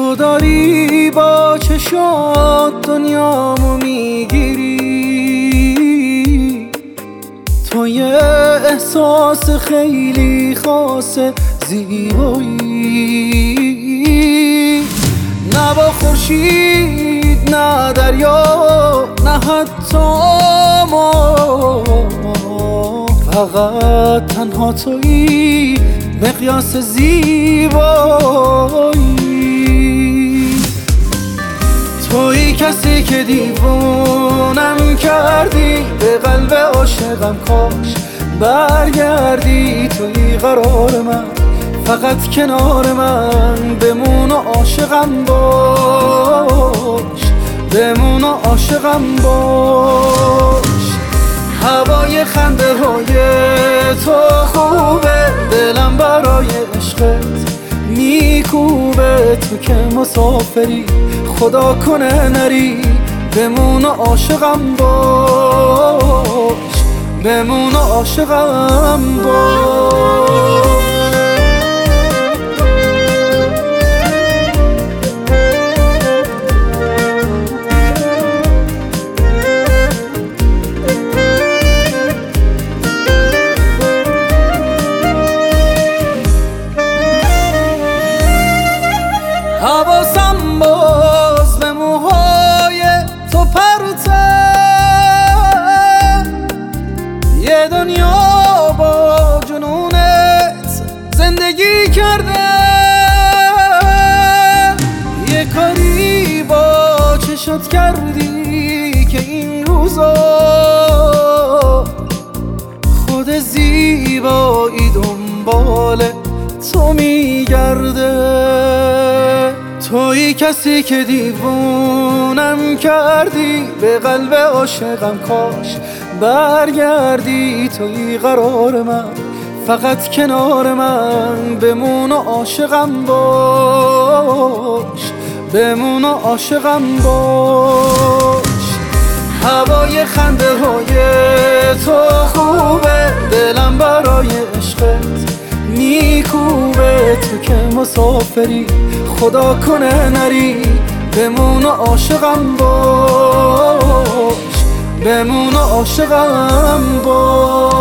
تو داری با چشات دنیامو میگیری، تو یه احساس خیلی خاصه زیبایی، نه با خورشید نه دریا نه حتی ما، فقط تنها تویی مقیاس زیبایی. تویی کسی که دیوونم کردی، به قلب عاشقم کاش برگردی. تویی قرار من، فقط کنار من بمون و عاشقم باش، بمون و عاشقم باش. هوای خنده های تو خوبه، دلم برای عشقت میکوبه. تو که مسافری خدا کنه نری، بمون و عاشقم باش، بمون و عاشقم باش. حواسم باز به موهای تو پرته، یه دنیا با جنونت زندگی کرده، یه کاری با چشات کردی که این روزا خود زیبایی دنبال تو میگرده. تویی کسی که دیوونم کردی، به قلب عاشقم کاش برگردی. تویی قرار من، فقط کنار من بمون و عاشقم باش، بمون و عاشقم باش. هوای خنده های تو خوبه، دلم برای عشقت میکوبه. تو که مسافری خدا کنه نری، بمون و عاشقم باش، بمون و عاشقم باش.